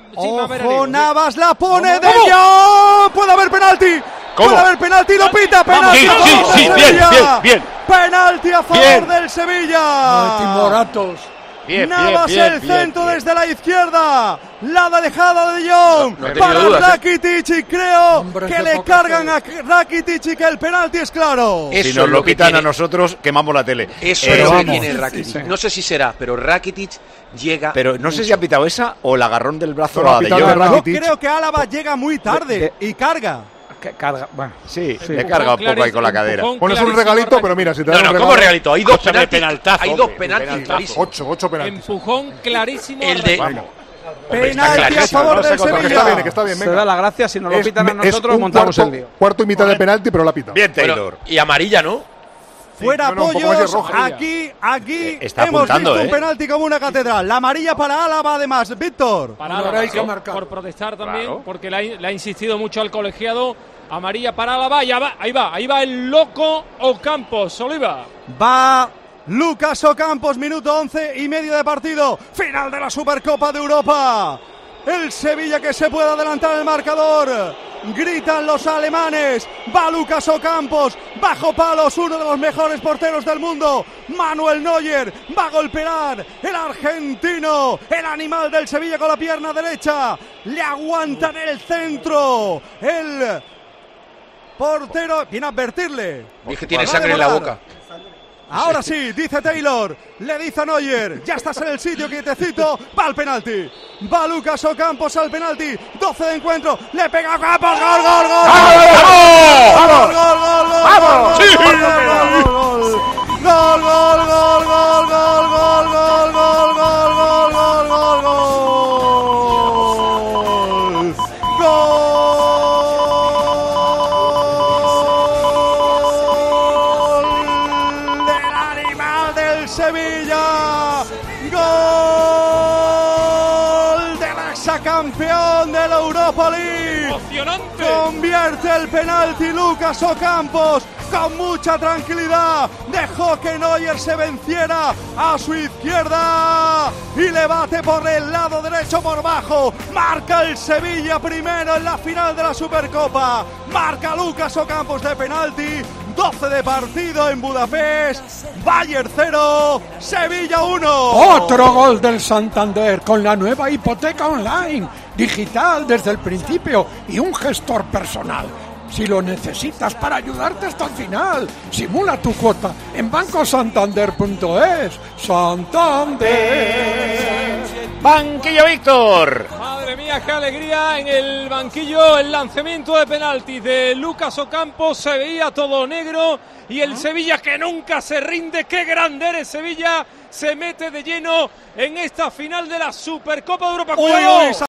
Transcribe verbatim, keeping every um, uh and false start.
Ojo, Navas la pone de Jong. Puede haber penalti. ¿Cómo? Puede haber penalti, lo pita. Penalti sí, a favor sí, sí, del bien, Sevilla. bien, bien. Penalti a favor Bien. del Sevilla. Timoratos. Bien, Navas bien, bien, el bien, centro bien. desde la izquierda. La dejada de Jong No, no he tenido para dudas, ¿eh? Rakitic y creo Hombres que de le poca cargan fe. a Rakitic y que el penalti es claro. Eso Si nos es lo lo que quitan tiene. a nosotros, quemamos la tele. Eso Eh, es lo que vamos. tiene Rakitic. No sé si será, pero Rakitic llega. Pero no sé mucho. si ha pitado esa o el agarrón del brazo Pero ha a De pitado Jong. la Yo Rakitic. creo que Álava llega muy tarde De- y carga. Que carga. Bueno. Sí, Sí. le carga un poco ahí con la cadera. Empujón Pones un clarísimo regalito, a pero mira, si te No, dan no, un ¿cómo regalo. regalito? Hay dos Escúchame, penaltis. penaltazo, Hay dos hombre, penaltis penaltazo. clarísimos. Ocho, ocho penaltis. Empujón clarísimo. El de- Rakitic. Penalti a clarísimo, favor no se del contra- Que está bien, que Sevilla. está bien, Se venga. da la gracia, si nos lo Es- pitan a es nosotros, un montamos cuarto, el lío. Cuarto y mitad de penalti, pero la pita. Bien, Bueno, Taylor. y amarilla, ¿no? Fuera no, no, un poco más de apoyos. roja. Aquí, aquí Eh, está hemos apuntando, visto ¿eh? un penalti como una catedral. La amarilla para Álava, además. Víctor. Para Ahora Álava, hay que ¿no? marcar. Por protestar también, Claro. porque le ha, le ha insistido mucho al colegiado. Amarilla para Álava, ya va, ahí va, ahí va el loco Ocampos, Oliva. Va Lucas Ocampos, minuto once y medio de partido. Final de la Supercopa de Europa. El Sevilla que se puede adelantar el marcador. Gritan los alemanes. Va Lucas Ocampos. Bajo palos, uno de los mejores porteros del mundo. Manuel Neuer va a golpear. El argentino. El animal del Sevilla con la pierna derecha. Le aguanta en el centro. El portero viene a advertirle. Y es que tiene Va a sangre en la demorar. boca. Ahora sí, dice Taylor, le dice a Neuer, ya estás en el sitio quietecito, va al penalti, va Lucas Ocampos al penalti, doce de encuentro, le pega a Ocampos, gol, gol, gol, gol, gol, gol, gol, gol, ¡Vamos! gol, ¡Sí! gol, gol, gol, gol, gol, gol, gol, gol, gol, gol, gol, gol, gol, gol, gol, gol, gol. Sevilla, gol del exacampeón de la Europa League. Emocionante. Convierte el penalti Lucas Ocampos con mucha tranquilidad. Dejó que Neuer se venciera a su izquierda y le bate por el lado derecho por bajo. Marca el Sevilla primero en la final de la Supercopa. Marca Lucas Ocampos de penalti. doce de partido en Budapest. Bayern cero, Sevilla uno. Otro gol del Santander con la nueva hipoteca online, digital desde el principio y un gestor personal. Si lo necesitas para ayudarte hasta el final, simula tu cuota en banco santander punto es. Santander. Banquillo Víctor. Madre mía, qué alegría en el banquillo. El lanzamiento de penaltis de Lucas Ocampos, se veía todo negro y el Sevilla que nunca se rinde. Qué grande eres, Sevilla. Se mete de lleno en esta final de la Supercopa de Europa. Uy, ¡Cuidado! uy,